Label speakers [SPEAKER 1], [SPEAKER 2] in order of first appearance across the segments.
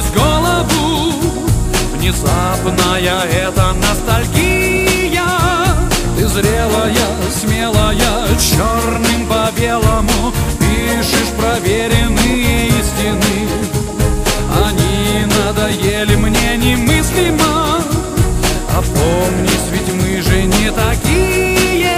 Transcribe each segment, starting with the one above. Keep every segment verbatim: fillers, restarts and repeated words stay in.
[SPEAKER 1] свалилась в голову. Внезапная эта ностальгия. Ты зрелая, смелая, черным по белому пишешь проверенные истины. Они надоели мне немыслимо. Опомнись, ведь мы же не такие.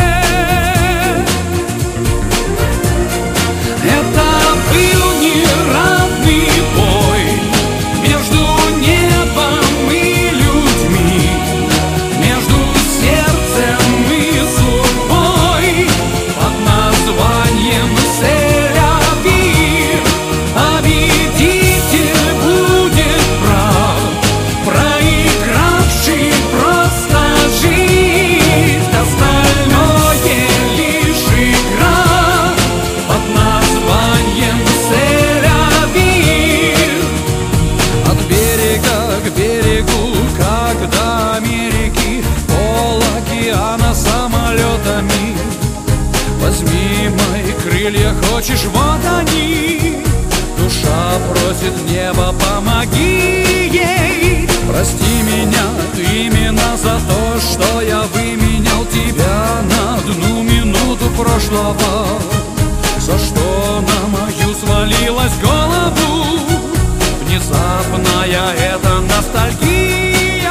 [SPEAKER 1] Это был неравный бой между небом и людьми, между сердцем и судьбой, под названием «Сель-Авив». Победитель будет прав, проигравший просто жить. Остальное лишь игра под названием «Сель-Авив». От берега к берегу, как до Америки, пол океана самолетами. Возьми мои крылья, хочешь, вот они. Душа просит небо, помоги ей. Прости меня именно за то, что я выменял тебя на одну минуту прошлого. За что на мою свалилась в голову внезапная эта ностальгия.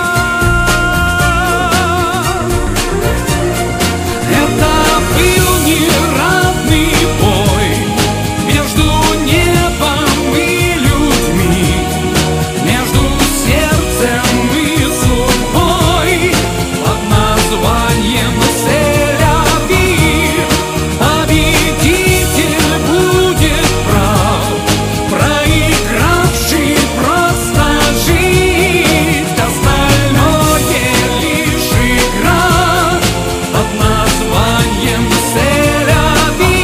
[SPEAKER 1] Это был неравный бой между небом и людьми, между сердцем и судьбой, под названием «Сель-Авив». Победитель будет прав, проигравший просто жить. Остальное лишь игра под названием «Сель-Авив».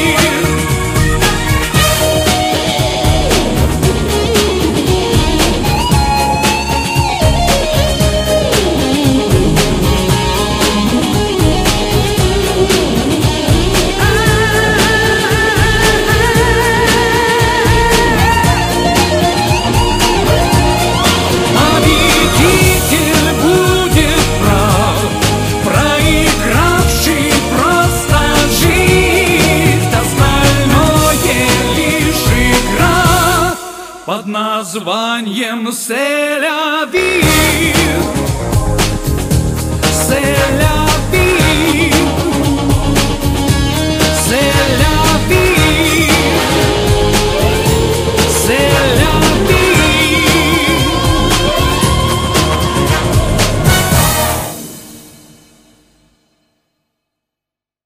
[SPEAKER 1] Победитель будет прав, проигравший просто жить. Остальное лишь игра под названием «Сель-Авив». Сель-Авив.